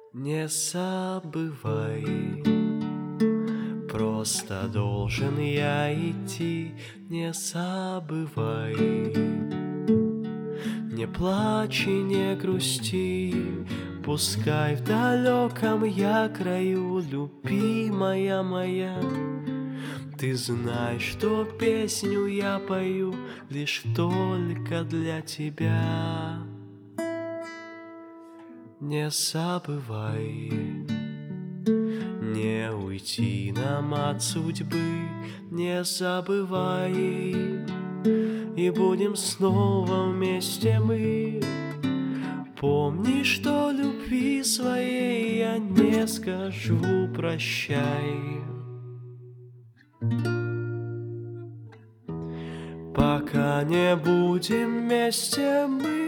Не забывай, просто должен я идти, не забывай. Не плачь и не грусти, пускай в далеком я краю, любимая моя. Ты знаешь, что песню я пою лишь только для тебя. Не забывай, не уйти нам от судьбы, не забывай, и будем снова вместе мы. Помни, что любви своей я не скажу прощай, пока не будем вместе мы.